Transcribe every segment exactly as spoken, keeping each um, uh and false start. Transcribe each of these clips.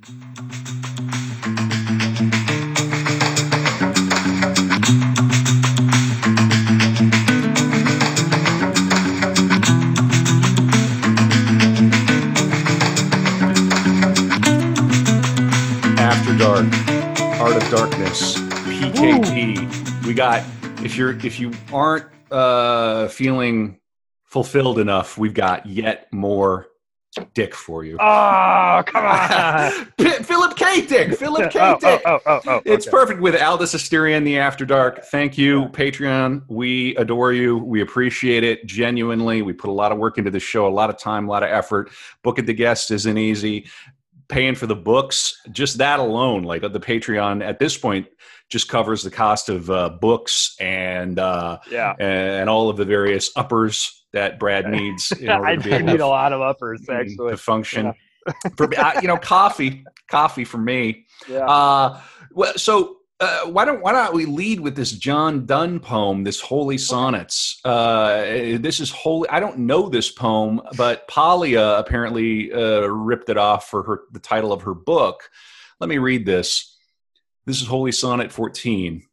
After Dark, Art of Darkness, P K T. Ooh. We got, if you're if you aren't uh, feeling fulfilled enough, we've got yet more dick for you. Oh, come on. Philip K. Dick. Philip K. Oh, Dick. Oh, oh, oh, oh, it's okay. perfect with Aldous Asterian, The After Dark. Thank you, Yeah. Patreon. We adore you. We appreciate it genuinely. We put a lot of work into this show, a lot of time, a lot of effort. Booking the guests isn't easy. Paying for the books, just that alone, like the Patreon at this point, just covers the cost of uh, books and uh, yeah, and all of the various uppers that Brad needs in order I to be do able need to, a lot of uppers actually to function. Yeah. For uh, you know, coffee, coffee for me. Yeah. Uh, well, so. Uh, why don't why don't we lead with this John Donne poem, this Holy Sonnets? Uh, this is holy. I don't know this poem, but Palia apparently uh, ripped it off for her the title of her book. Let me read this. This is Holy Sonnet fourteen.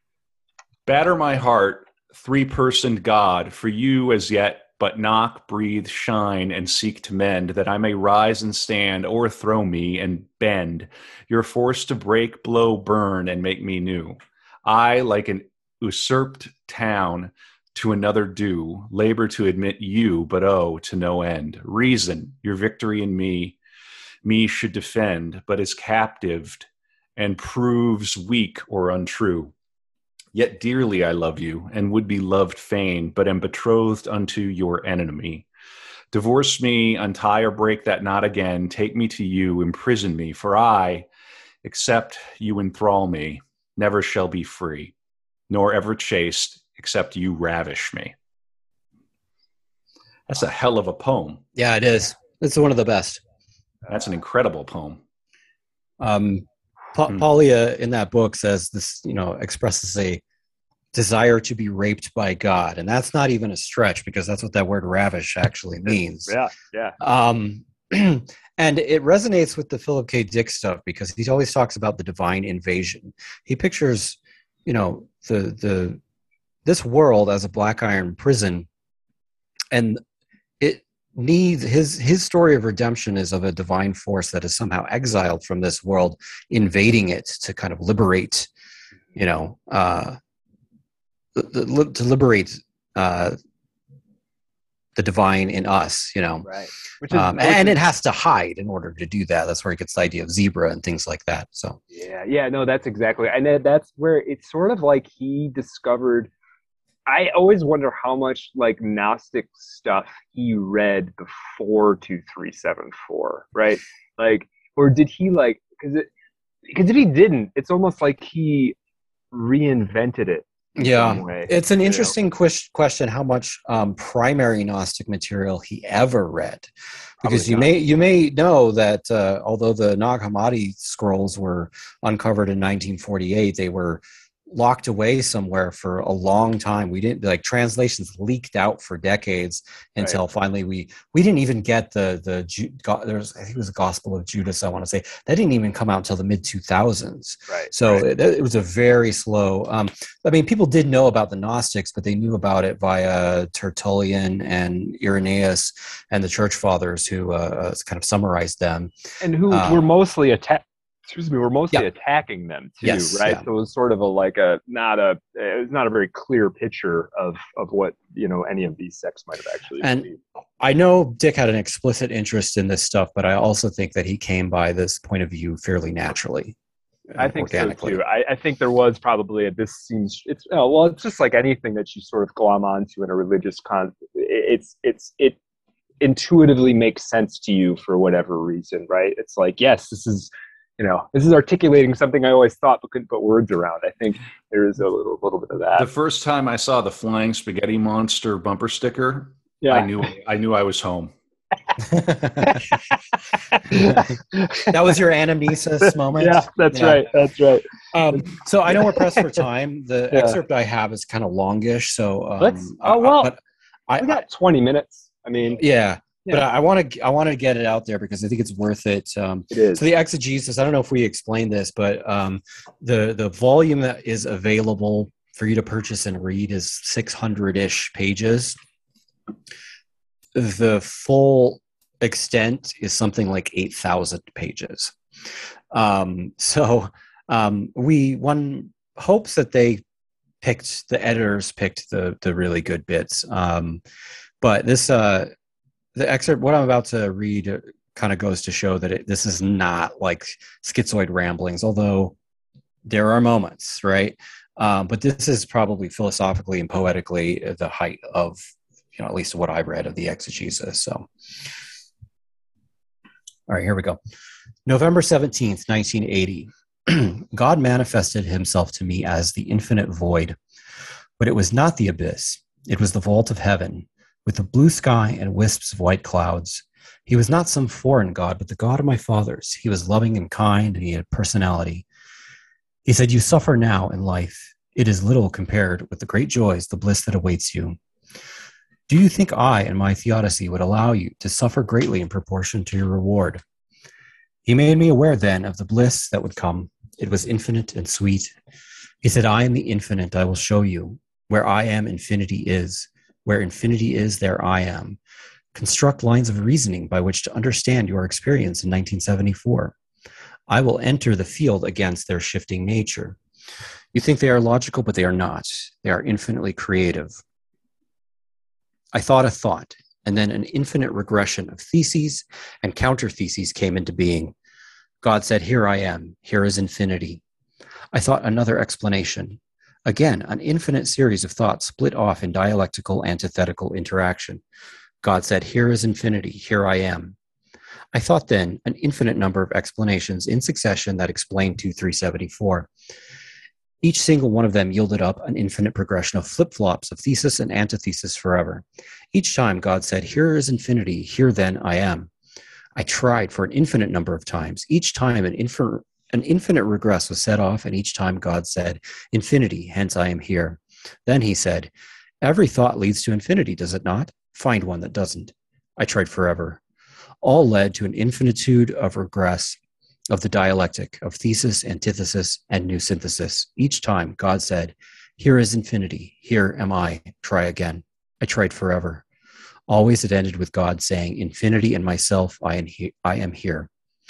Batter my heart, three-personed God, for you as yet but knock, breathe, shine, and seek to mend, that I may rise and stand, o'erthrow me and bend. Your force to break, blow, burn, and make me new. I, like an usurped town, to another due, labor to admit you, but oh, to no end. Reason, your victory in me, me should defend, but is captived and proves weak or untrue. Yet dearly I love you, and would be loved fain, but am betrothed unto your enemy. Divorce me, untie or break that knot again, take me to you, imprison me, for I, except you enthrall me, never shall be free, nor ever chaste, except you ravish me. That's a hell of a poem. Yeah, it is. It's one of the best. That's an incredible poem. Um, Pa- hmm. Palia in that book says this, you know, expresses a desire to be raped by God. And that's not even a stretch, because that's what that word ravish actually means. Yeah, yeah. Um, and it resonates with the Philip K. Dick stuff, because he always talks about the divine invasion. He pictures, you know, the the this world as a black iron prison, and it needs his his story of redemption is of a divine force that is somehow exiled from this world, invading it to kind of liberate, you know, uh, the, to liberate uh, the divine in us, you know. Right. Which is, um, which and is, it has to hide in order to do that. That's where it gets the idea of zebra and things like that. So yeah, yeah, no, that's exactly, and that's where it's sort of like he discovered. I always wonder how much like Gnostic stuff he read before two three seven four, right? Like, or did he like, because it, because if he didn't, it's almost like he reinvented it. In yeah, some way, it's an interesting know? que- question how much um, primary Gnostic material he ever read, because Probably you not. may you may know that uh, although the Nag Hammadi scrolls were uncovered in nineteen forty-eight, they were locked away somewhere for a long time. We didn't like translations leaked out for decades until right. finally we we didn't even get the the there's I think it was the Gospel of Judas, I want to say, that didn't even come out until the mid two thousands. Right. So right. It, it was a very slow. Um, I mean, people did know about the Gnostics, but they knew about it via Tertullian and Irenaeus and the Church Fathers, who uh, kind of summarized them, and who um, were mostly attacked. Excuse me, we're mostly yeah. attacking them too, yes, right? Yeah. So it was sort of a like a not a it was not a very clear picture of of what, you know, any of these sects might have actually and believed. I know Dick had an explicit interest in this stuff, but I also think that he came by this point of view fairly naturally. I think so too. I, I think there was probably a, this seems it's oh, well it's just like anything that you sort of glom onto in a religious con. It's it's it intuitively makes sense to you for whatever reason, right? It's like, yes, this is. You know, this is articulating something I always thought but couldn't put words around. I think there is a little, little bit of that. The first time I saw the Flying Spaghetti Monster bumper sticker, yeah. I knew I knew I was home. That was your anamnesis moment? Yeah, that's yeah. right. That's right. Um, so I know we're pressed for time. The yeah. excerpt I have is kind of longish. So um, let's. Oh well, but I, we got twenty minutes. I mean, yeah. Yeah. But I want to I want to get it out there because I think it's worth it. Um, it is. So the exegesis, I don't know if we explained this, but um, the the volume that is available for you to purchase and read is six hundred-ish pages. The full extent is something like eight thousand pages. Um, so um, we one hopes that they picked the editors picked the the really good bits. Um, but this. Uh, The excerpt, what I'm about to read, uh, kind of goes to show that it, this is not like schizoid ramblings, although there are moments, right? Um, but this is probably philosophically and poetically the height of, you know, at least what I've read of the exegesis. So, all right, here we go. November seventeenth, nineteen eighty. God manifested himself to me as the infinite void, but it was not the abyss. It was the vault of heaven, with the blue sky and wisps of white clouds. He was not some foreign God, but the God of my fathers. He was loving and kind, and he had personality. He said, "You suffer now in life. It is little compared with the great joys, the bliss that awaits you. Do you think I and my theodicy would allow you to suffer greatly in proportion to your reward?" He made me aware then of the bliss that would come. It was infinite and sweet. He said, "I am the infinite. I will show you. Where I am, infinity is. Where infinity is, there I am. Construct lines of reasoning by which to understand your experience in nineteen seventy-four. I will enter the field against their shifting nature. You think they are logical, but they are not. They are infinitely creative." I thought a thought, and then an infinite regression of theses and counter-theses came into being. God said, "Here I am. Here is infinity." I thought another explanation. Again, an infinite series of thoughts split off in dialectical antithetical interaction. God said, "Here is infinity, here I am." I thought then an infinite number of explanations in succession that explained two three seventy-four. Each single one of them yielded up an infinite progression of flip-flops of thesis and antithesis forever. Each time God said, "Here is infinity, here then I am." I tried for an infinite number of times. Each time an infinite An infinite regress was set off, and each time God said, "Infinity, hence I am here." Then he said, "Every thought leads to infinity, does it not? Find one that doesn't." I tried forever. All led to an infinitude of regress of the dialectic, of thesis, antithesis, and new synthesis. Each time God said, "Here is infinity, here am I, try again." I tried forever. Always it ended with God saying, "Infinity and myself, I am, he- I am here."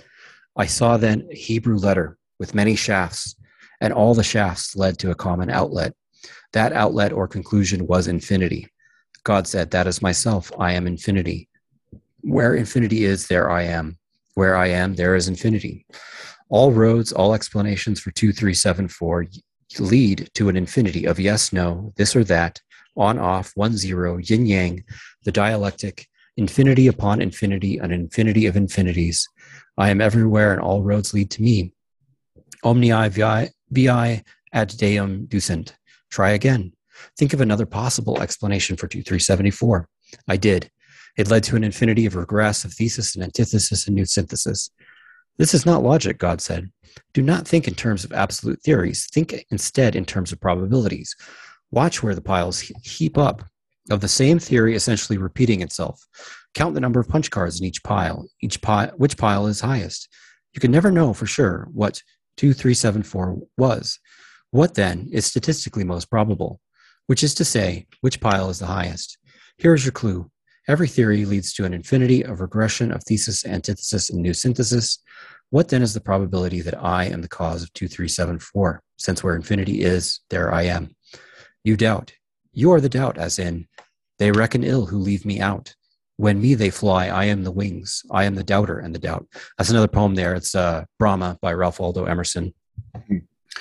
I saw then a Hebrew letter with many shafts, and all the shafts led to a common outlet. That outlet or conclusion was infinity. God said, "That is myself, I am infinity. Where infinity is, there I am. Where I am, there is infinity." All roads, all explanations for two three seven four lead to an infinity of yes, no, this or that, on, off, one, zero, yin, yang, the dialectic, infinity upon infinity, an infinity of infinities. I am everywhere, and all roads lead to me. Omni vi, vi ad deum ducent. Try again. Think of another possible explanation for two three seventy-four. I did. It led to an infinity of regress, of thesis and antithesis and new synthesis. This is not logic, God said. Do not think in terms of absolute theories. Think instead in terms of probabilities. Watch where the piles heap up, of the same theory essentially repeating itself. Count the number of punch cards in each pile, each pile, which pile is highest. You can never know for sure what two three seven four was. What then is statistically most probable? Which is to say, which pile is the highest? Here is your clue. Every theory leads to an infinity of regression of thesis, antithesis, and new synthesis. What then is the probability that I am the cause of two three seven four? Since where infinity is, there I am. You doubt. You are the doubt, as in, they reckon ill who leave me out. When me they fly, I am the wings. I am the doubter and the doubt. That's another poem there. It's uh, Brahma by Ralph Waldo Emerson. Mm-hmm.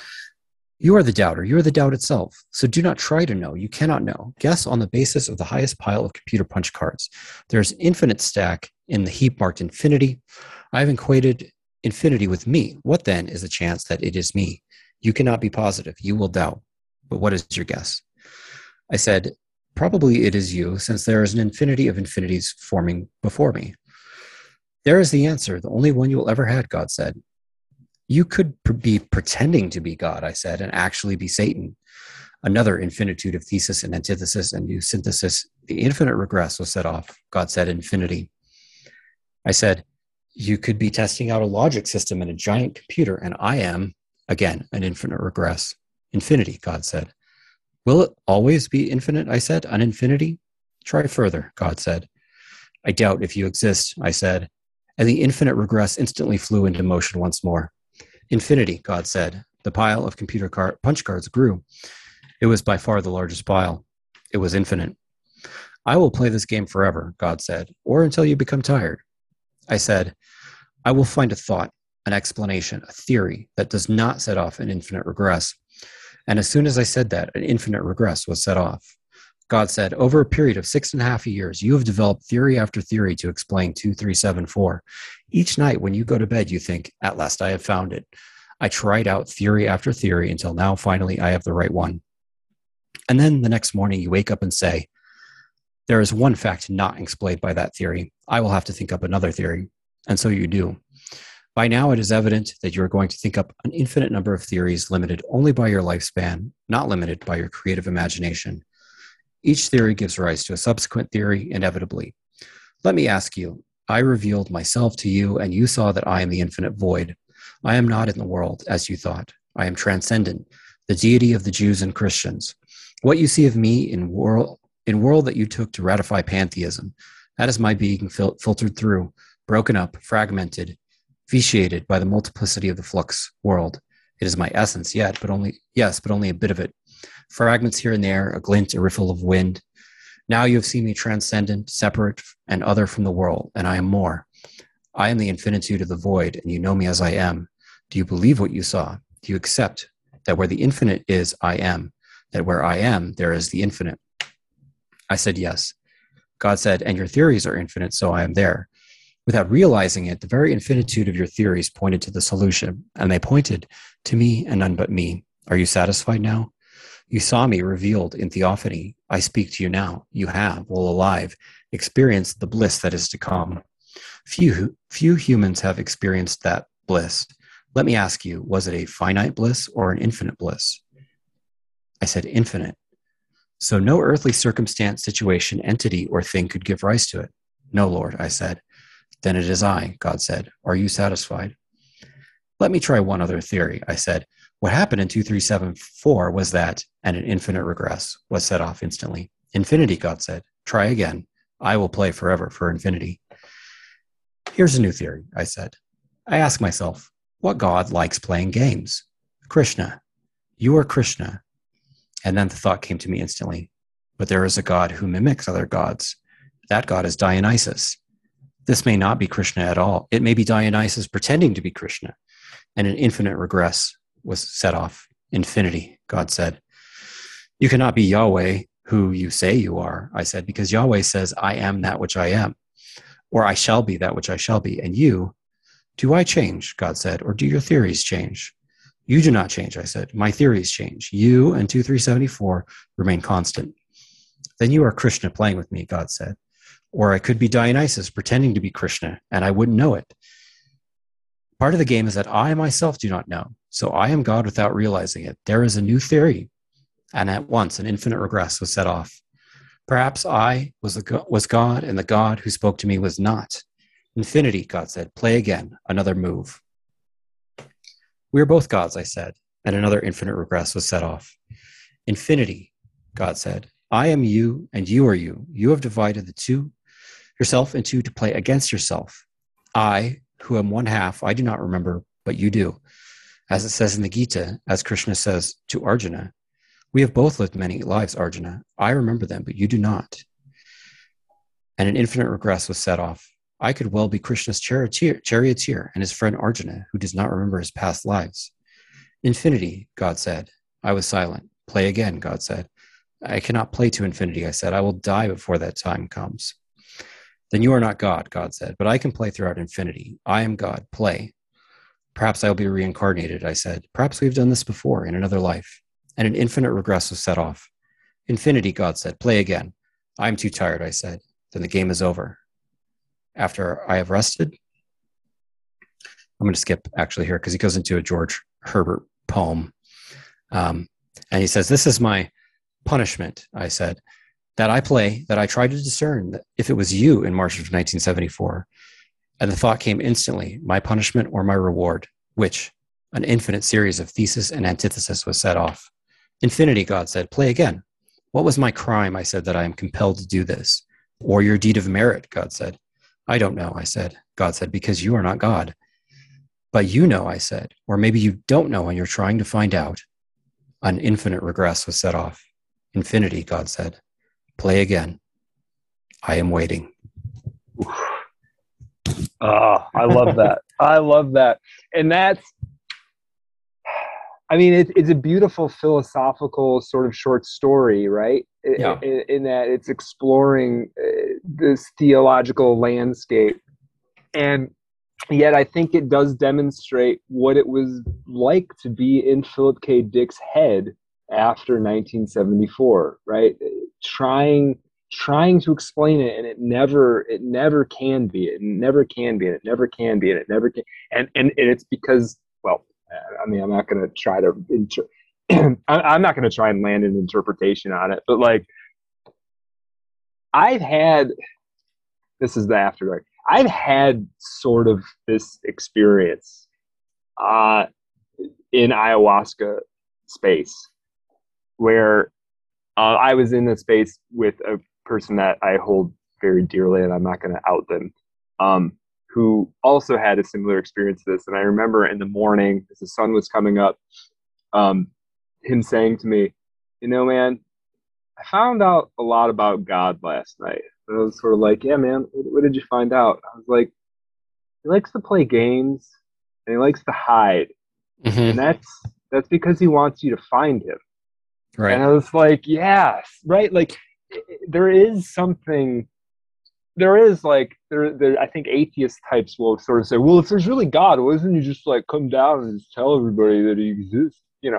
You are the doubter. You are the doubt itself. So do not try to know. You cannot know. Guess on the basis of the highest pile of computer punch cards. There's an infinite stack in the heap marked infinity. I have equated infinity with me. What then is the chance that it is me? You cannot be positive. You will doubt. But what is your guess? I said, probably it is you, since there is an infinity of infinities forming before me. There is the answer, the only one you will ever have, God said. You could be pretending to be God, I said, and actually be Satan. Another infinitude of thesis and antithesis and new synthesis. The infinite regress was set off. God said infinity. I said, you could be testing out a logic system in a giant computer, and I am, again, an infinite regress. Infinity, God said. Will it always be infinite, I said, an infinity? Try further, God said. I doubt if you exist, I said, and the infinite regress instantly flew into motion once more. Infinity, God said. The pile of computer car- punch cards grew. It was by far the largest pile. It was infinite. I will play this game forever, God said, or until you become tired. I said, I will find a thought, an explanation, a theory that does not set off an infinite regress. And as soon as I said that, an infinite regress was set off. God said, over a period of six and a half years, you have developed theory after theory to explain two three seven four. Each night when you go to bed, you think, at last I have found it. I tried out theory after theory until now, finally, I have the right one. And then the next morning, you wake up and say, there is one fact not explained by that theory. I will have to think up another theory. And so you do. By now, it is evident that you are going to think up an infinite number of theories limited only by your lifespan, not limited by your creative imagination. Each theory gives rise to a subsequent theory, inevitably. Let me ask you, I revealed myself to you, and you saw that I am the infinite void. I am not in the world, as you thought. I am transcendent, the deity of the Jews and Christians. What you see of me in world, in world that you took to ratify pantheism, that is my being fil- filtered through, broken up, fragmented, vitiated by the multiplicity of the flux world. It is my essence yet, but only, yes, but only a bit of it. Fragments here and there, a glint, a riffle of wind. Now you have seen me transcendent, separate, and other from the world, and I am more. I am the infinitude of the void, and you know me as I am. Do you believe what you saw? Do you accept that where the infinite is, I am, that where I am, there is the infinite? I said yes. God said, and your theories are infinite, so I am there. Without realizing it, the very infinitude of your theories pointed to the solution, and they pointed to me and none but me. Are you satisfied now? You saw me revealed in theophany. I speak to you now. You have, while alive, experienced the bliss that is to come. Few, few humans have experienced that bliss. Let me ask you, was it a finite bliss or an infinite bliss? I said infinite. So no earthly circumstance, situation, entity, or thing could give rise to it. No, Lord, I said. Then it is I, God said. Are you satisfied? Let me try one other theory, I said. What happened in two three seven four was that, and an infinite regress was set off instantly. Infinity, God said. Try again. I will play forever for infinity. Here's a new theory, I said. I ask myself, what God likes playing games? Krishna. You are Krishna. And then the thought came to me instantly. But there is a God who mimics other gods. That God is Dionysus. This may not be Krishna at all. It may be Dionysus pretending to be Krishna. And an infinite regress was set off. Infinity, God said. You cannot be Yahweh, who you say you are, I said, because Yahweh says, I am that which I am, or I shall be that which I shall be. And you, do I change, God said, or do your theories change? You do not change, I said. My theories change. You and two three seven four remain constant. Then you are Krishna playing with me, God said. Or I could be Dionysus pretending to be Krishna, and I wouldn't know it. Part of the game is that I myself do not know. So I am God without realizing it. There is a new theory. And at once an infinite regress was set off. Perhaps I was, the, was God, and the God who spoke to me was not. Infinity, God said. Play again. Another move. We are both gods, I said, and another infinite regress was set off. Infinity, God said. I am you, and you are you. You have divided the two, yourself into to play against yourself. I, who am one half, I do not remember, but you do. As it says in the Gita, as Krishna says to Arjuna, we have both lived many lives, Arjuna. I remember them, but you do not. And an infinite regress was set off. I could well be Krishna's charioteer, charioteer and his friend Arjuna, who does not remember his past lives. Infinity, God said. I was silent. Play again, God said. I cannot play to infinity, I said. I will die before that time comes. Then you are not God, God said, but I can play throughout infinity. I am God. Play. Perhaps I will be reincarnated, I said. Perhaps we've done this before in another life. And an infinite regress was set off. Infinity, God said. Play again. I am too tired, I said. Then the game is over. After I have rested, I'm going to skip actually here because he goes into a George Herbert poem. Um, and he says, this is my punishment, I said, that I play, that I try to discern that if it was you in March of nineteen seventy-four, And the thought came instantly, my punishment or my reward, which an infinite series of thesis and antithesis was set off. Infinity, God said, play again. What was my crime? I said, that I am compelled to do this. Or your deed of merit, God said. I don't know, I said. God said, because you are not God. But you know, I said, or maybe you don't know and you're trying to find out. An infinite regress was set off. Infinity, God said, play again. I am waiting. Oh, I love that. I love that. And that's, I mean, it, it's a beautiful philosophical sort of short story, right? Yeah. In, in that it's exploring uh, this theological landscape. And yet I think it does demonstrate what it was like to be in Philip K. Dick's head after nineteen seventy-four, right? Trying trying to explain it, and it never it never can be. It never can be, and it never can be, and it never can. And and, and it's because, well, I mean, I'm not going to try to inter- I'm not going to try and land an interpretation on it, but like I've had this is the afterlife. I've had sort of this experience uh, in ayahuasca space where uh, I was in a space with a person that I hold very dearly, and I'm not going to out them, um, who also had a similar experience to this. And I remember in the morning, as the sun was coming up, um, him saying to me, you know, man, I found out a lot about God last night. And I was sort of like, yeah, man, what, what did you find out? I was like, he likes to play games and he likes to hide. Mm-hmm. And that's that's because he wants you to find him. Right. And I was like, yes, right? Like, there is something, there is like, there, there. I think atheist types will sort of say, well, if there's really God, why doesn't he just like come down and just tell everybody that he exists? You know,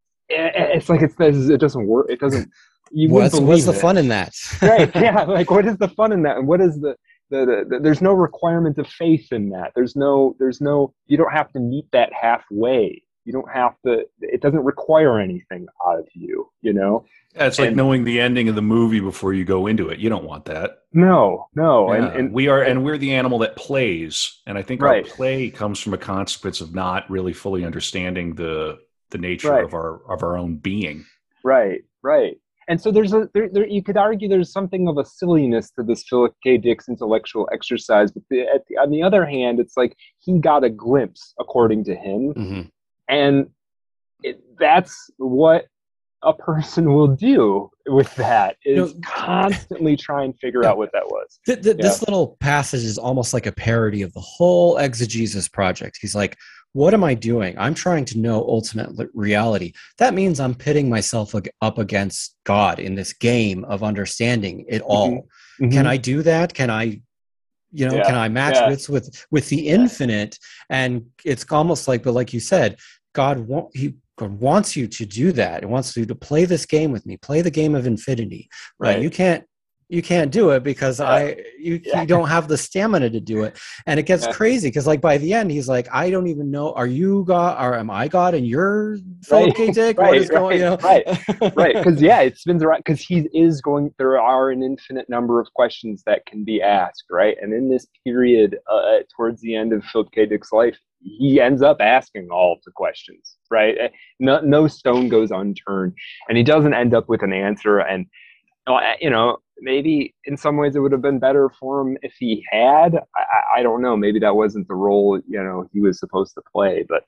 it's like, it's, it doesn't work. It doesn't. You what's what's the it. fun in that? Right? Yeah. Like, what is the fun in that? And what is the, the, the, the there's no requirement of faith in that. There's no there's no you don't have to meet that halfway. You don't have to. It doesn't require anything out of you. You know. Yeah, it's and, like knowing the ending of the movie before you go into it. You don't want that. No, no. Yeah. And, and we are, and we're the animal that plays. And I think right. our play comes from a consequence of not really fully understanding the the nature right. of our of our own being. Right. Right. And so there's a there, there, you could argue there's something of a silliness to this Philip K. Dick's intellectual exercise, but the, at the, on the other hand, it's like he got a glimpse, according to him, mm-hmm. and it, that's what a person will do with that is you know, constantly try and figure yeah. out what that was. Th- th- yeah. This little passage is almost like a parody of the whole exegesis project. He's like, what am I doing? I'm trying to know ultimate reality. That means I'm pitting myself up against God in this game of understanding it all. Mm-hmm. Mm-hmm. Can I do that? Can I, you know, yeah. can I match yeah. wits with, with the yeah. infinite? And it's almost like, but like you said, God won't, he, God wants you to do that. It wants you to play this game with me, play the game of infinity, right? right. You can't, you can't do it because yeah. I, you, yeah. you don't have the stamina to do it. And it gets yeah. crazy. Cause like by the end, he's like, I don't even know, are you God or am I God and you're Philip K. Dick? Right, what is right, going, you know? right, right. Cause yeah, it spins around cause he is going, there are an infinite number of questions that can be asked. Right. And in this period, uh, towards the end of Philip K. Dick's life, he ends up asking all of the questions, right? No, no stone goes unturned, and he doesn't end up with an answer. And, you know, maybe in some ways it would have been better for him if he had. I, I don't know. Maybe that wasn't the role, you know, he was supposed to play. But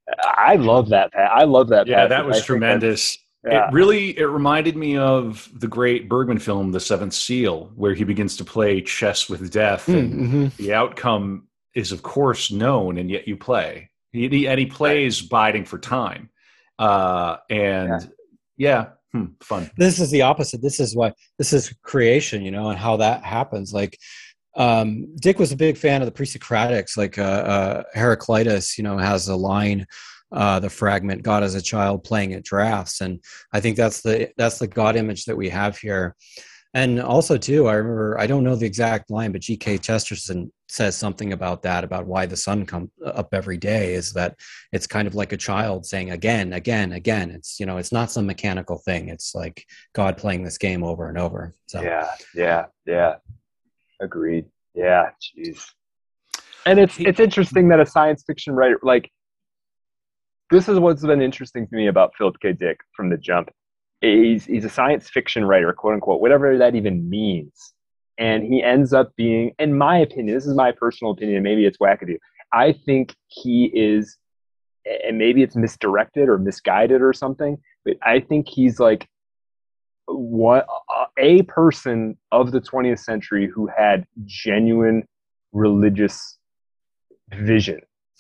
I love that. I love that. Yeah, that was tremendous. Yeah. It really, it reminded me of the great Bergman film, The Seventh Seal, where he begins to play chess with death, and mm-hmm. the outcome is of course known, and yet you play. He, he, and he plays biding for time. Uh, and yeah, yeah hmm, fun. This is the opposite. This is why this is creation, you know, and how that happens. Like um, Dick was a big fan of the pre-Socratics, like uh, uh, Heraclitus, you know, has a line, uh, the fragment, God as a child playing at drafts. And I think that's the, that's the God image that we have here. And also, too, I remember, I don't know the exact line, but G K Chesterton says something about that, about why the sun comes up every day, is that it's kind of like a child saying again, again, again. It's, you know, it's not some mechanical thing. It's like God playing this game over and over. So yeah, yeah, yeah. Agreed. Yeah, jeez. And it's it's interesting that a science fiction writer, like, this is what's been interesting to me about Philip K. Dick from the jump. He's he's a science fiction writer, quote unquote, whatever that even means. And he ends up being, in my opinion, this is my personal opinion, maybe it's wackadoo, I think he is, and maybe it's misdirected or misguided or something, but I think he's like what a person of the twentieth century who had genuine religious vision.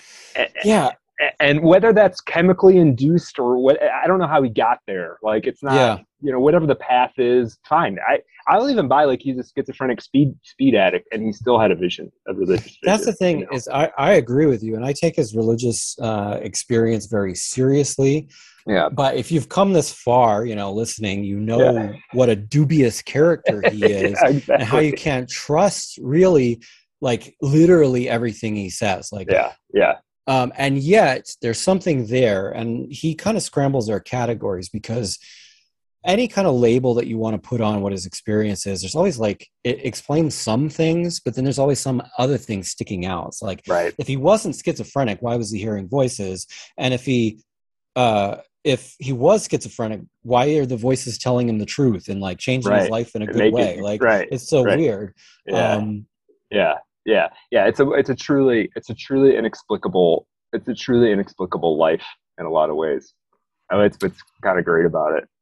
Yeah. And whether that's chemically induced or what, I don't know how he got there. Like, it's not, yeah. you know, whatever the path is, fine. I, I'll even buy, like, he's a schizophrenic speed speed addict and he still had a vision, a religious vision. That's the thing, you know? is I, I agree with you, and I take his religious uh, experience very seriously. Yeah. But if you've come this far, you know, listening, you know yeah. what a dubious character he is yeah, exactly. and how you can't trust really, like, literally everything he says. Like, yeah, yeah. Um, and yet there's something there, and he kind of scrambles our categories, because any kind of label that you want to put on what his experience is, there's always, like, it explains some things, but then there's always some other things sticking out. It's like, right. if he wasn't schizophrenic, why was he hearing voices? And if he, uh, if he was schizophrenic, why are the voices telling him the truth and, like, changing right. his life in a good Make way? it, like, right. it's so right. weird. Yeah. Um, yeah. Yeah, yeah, it's a it's a truly it's a truly inexplicable it's a truly inexplicable life in a lot of ways. I mean, it's what's kind of great about it.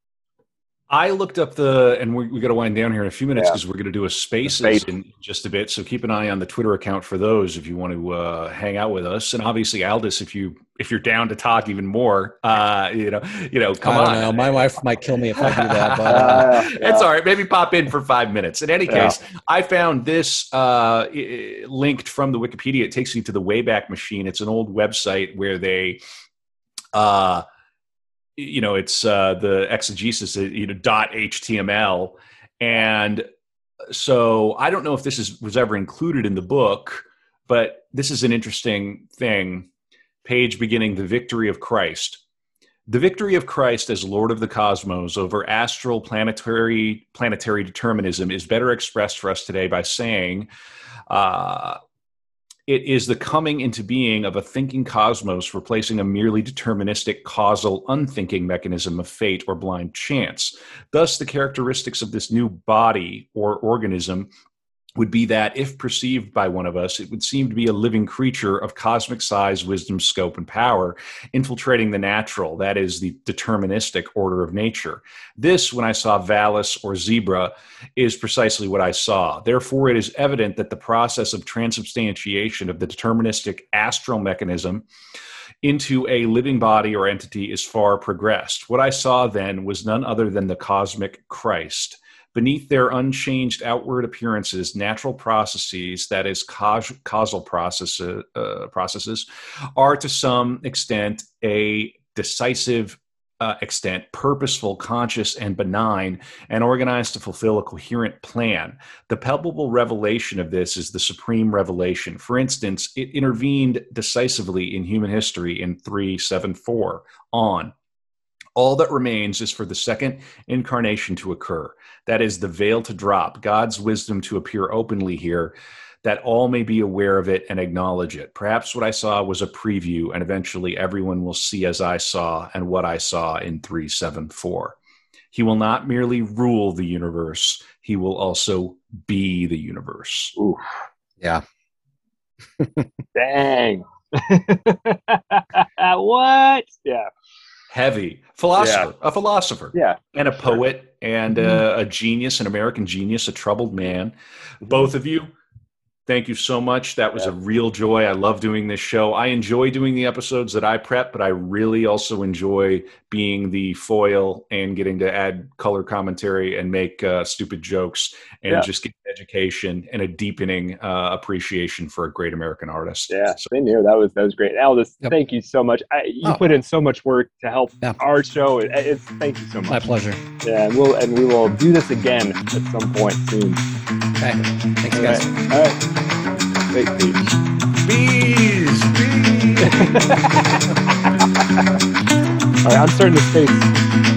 I looked up the, and we we got to wind down here in a few minutes because yeah. we're going to do a Spaces Space. in just a bit. So keep an eye on the Twitter account for those if you want to uh, hang out with us. And obviously, Aldous, if you if you're down to talk even more, uh, you know, you know, come I on. don't know. My wife might kill me if I do that, but uh, yeah. It's all right. Maybe pop in for five minutes. In any case, yeah. I found this uh, linked from the Wikipedia. It takes you to the Wayback Machine. It's an old website where they. Uh, you know, it's uh, the exegesis, you know, dot H T M L. And so I don't know if this is, was ever included in the book, but this is an interesting thing. Page beginning, the victory of Christ. The victory of Christ as Lord of the cosmos over astral planetary, planetary determinism is better expressed for us today by saying, uh, it is the coming into being of a thinking cosmos, replacing a merely deterministic, causal, unthinking mechanism of fate or blind chance. Thus, the characteristics of this new body or organism would be that, if perceived by one of us, it would seem to be a living creature of cosmic size, wisdom, scope, and power, infiltrating the natural, that is, the deterministic order of nature. This, when I saw Valis or Zebra, is precisely what I saw. Therefore, it is evident that the process of transubstantiation of the deterministic astral mechanism into a living body or entity is far progressed. What I saw then was none other than the cosmic Christ. Beneath their unchanged outward appearances, natural processes, that is, caus- causal processes, uh, processes, are to some extent a decisive uh, extent, purposeful, conscious, and benign, and organized to fulfill a coherent plan. The palpable revelation of this is the supreme revelation. For instance, it intervened decisively in human history in three seventy-four on. All that remains is for the second incarnation to occur. That is, the veil to drop, God's wisdom to appear openly here, that all may be aware of it and acknowledge it. Perhaps what I saw was a preview, and eventually everyone will see as I saw and what I saw in three seventy-four. He will not merely rule the universe, he will also be the universe. Ooh. Yeah. Dang. What? Yeah. Heavy. Philosopher. Yeah. A philosopher. Yeah. And a poet and mm-hmm. a, a genius, an American genius, a troubled man. Mm-hmm. Both of you, thank you so much. That was yeah. a real joy. I love doing this show. I enjoy doing the episodes that I prep, but I really also enjoy being the foil and getting to add color commentary and make uh, stupid jokes and yeah. just get education and a deepening uh, appreciation for a great American artist. Yeah, so, same here. That was that was great. Aldous, yep. thank you so much. I, you oh. put in so much work to help yeah. our show. It, it's thank you so much. My pleasure. Yeah, and we'll and we will do this again at some point soon. Okay. Thanks, All guys. Right. All right. Wait, please. Bees, bees. All right, I'm starting the space.